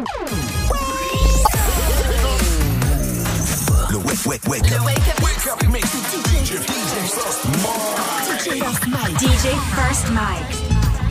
Wake up mix. DJ First Mike.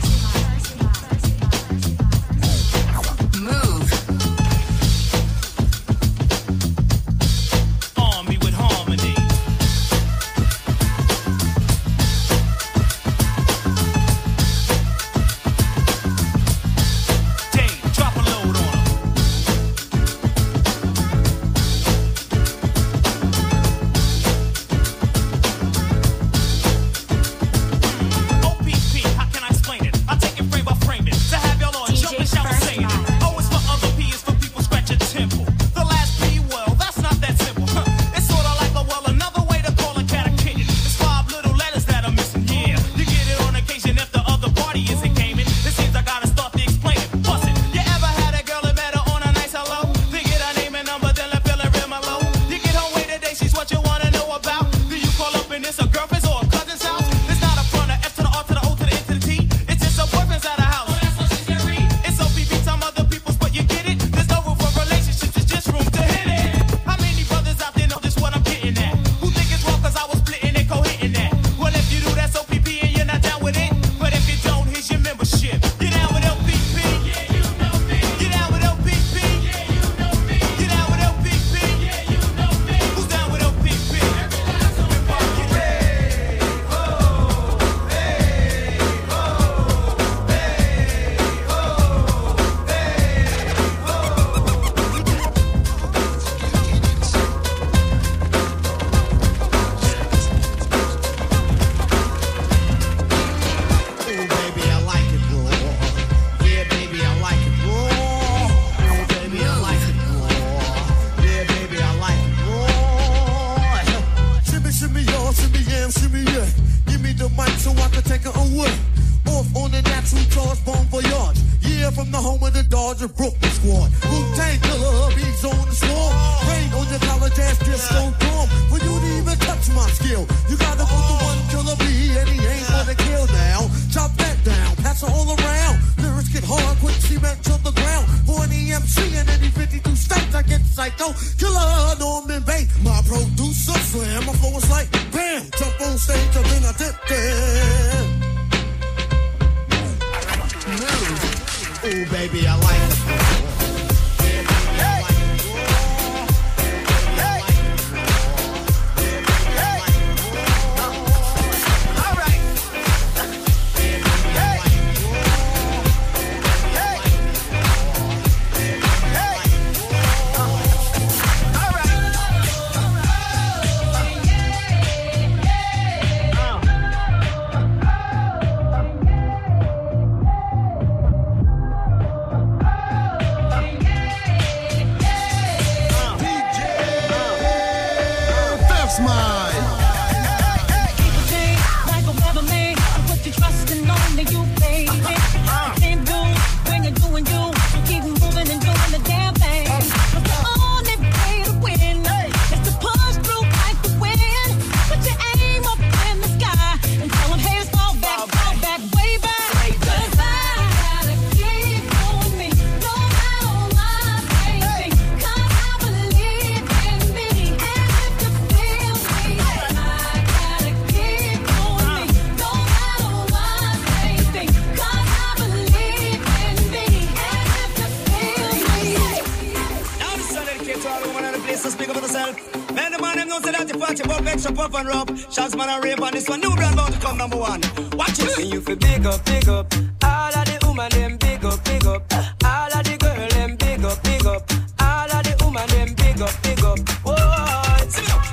Shots man and rave on this one. New brand bound to come number one. Watch it. And you feel big up, big up. All of the woman them big up, big up. All of the girl them big up, big up. All of the woman them big up, big up. Whoa, sing it up.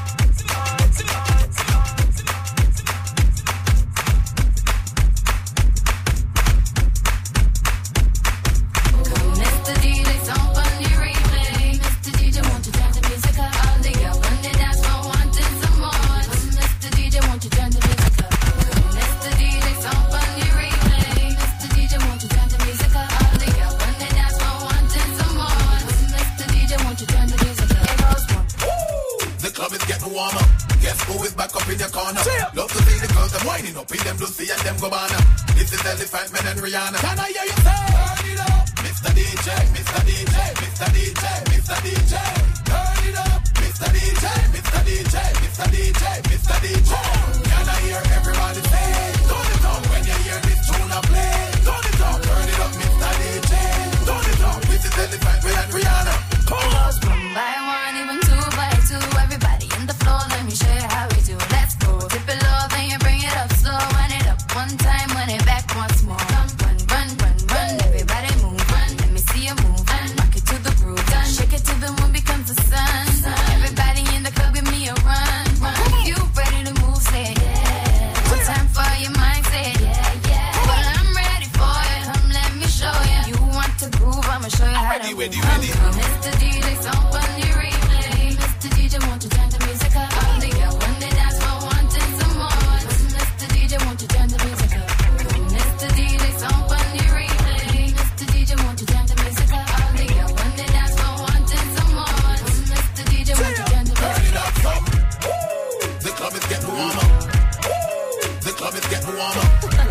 Love to see the girls them winding up in them Lucy and them Gabbana. This is Elephant Man and Rihanna. Can I hear you say? Turn it up. Miss Mr. DJ, Mr. DJ, Mr. DJ, Mr. DJ. Turn it up, Mr. DJ, Mr. DJ, Mr. DJ, Mr. DJ. Can I hear everybody say, turn it up when you hear this tune I play. Turn it up, Mr. DJ. Turn it up, this is Elephant and Rihanna. It goes one by one, even two by two. Everybody in the floor, let me show you how we do. Let's go, dip it low, then you bring it up slow. Run it up one time, run it back once more. Run, run, run, run, everybody move. Run, let me see you move. Rock it to the groove, done. Shake it till the moon becomes the sun. Everybody in the club, give me a run. You ready to move, say yeah. One time for your mind, say yeah, yeah. Well, I'm ready for it, come let me show you. You want to groove, I'ma show you how to move. Ready. Mr. DJ, song on the replay. Mr. DJ, won't you turn the music up? All the girls when they dance for wanting some more. Mr. DJ, won't you turn the music up? Mr. DJ, song on the replay. Mr. DJ, won't you turn the music up? All the girls when they dance for wanting some more. Mr. DJ, won't you turn the music up? Turn it up, some. The club is getting warmer. The club is getting warmer.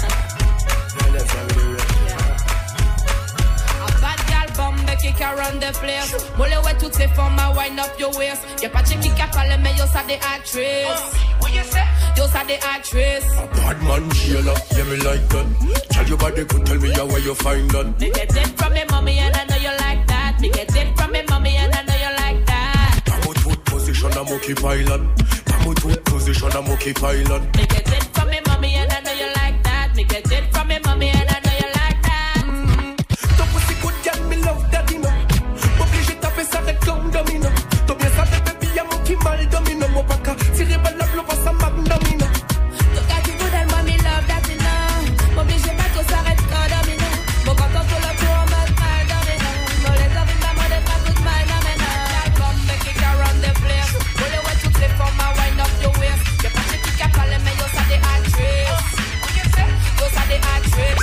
Kick around the place. Molle ouais toutes ces formes à wind up your waist. Y'a pas de chick qui a parlé mais yo ça des actrices. What you say? Yo ça des actrices. A bad man Sheila, yeah me like that. Tell your body could tell me how where you find that. Me get it from me mommy and I know you like that. Me get it from me mommy and I know you like that. Pamut position a monkey pilot. Pamut position a monkey pilot. Me get it from me mommy and I know you like that. Me get it from me mommy and I know you like that. Ton pussy good girl, me love that you know. Obligé taper ça avec comme domino. T'as bien ça de baby a monkey mal domino. Mon baka tiré balle la blow ça m'a domino. Toca qui vous donne moi me love that you know. M'oblige pas qu'on s'arrête quand domino. Mon content sur le tour en mode mal domino. Mon les hommes in ma mode est pas toute mal domino. Like come make it around the place. Molle ouais toutes les formes à wind up your waist. Y'a pas de chick qui a parlé mais yo ça des actrices. Yo ça des actrices.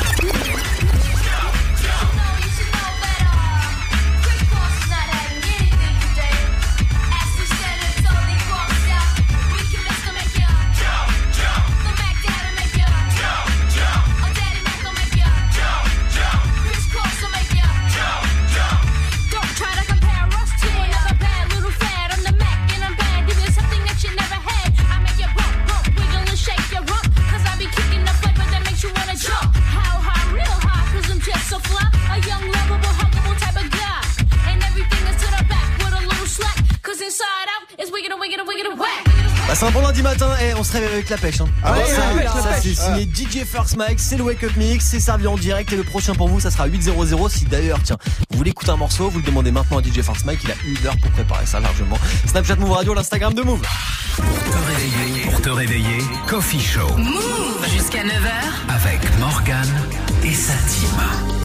Bah c'est un bon lundi matin et on se réveille avec la pêche hein. Ah ouais, ça c'est signé DJ First Mike, c'est le Wake Up Mix, c'est servi en direct et le prochain pour vous ça sera 8.00. Si d'ailleurs tiens vous voulez écouter un morceau, vous le demandez maintenant à DJ First Mike, il a 1 heure pour préparer ça largement. Snapchat Move Radio, l'Instagram de Move. Pour te réveiller, Coffee Show. Move jusqu'à 9h avec Morgane et sa team.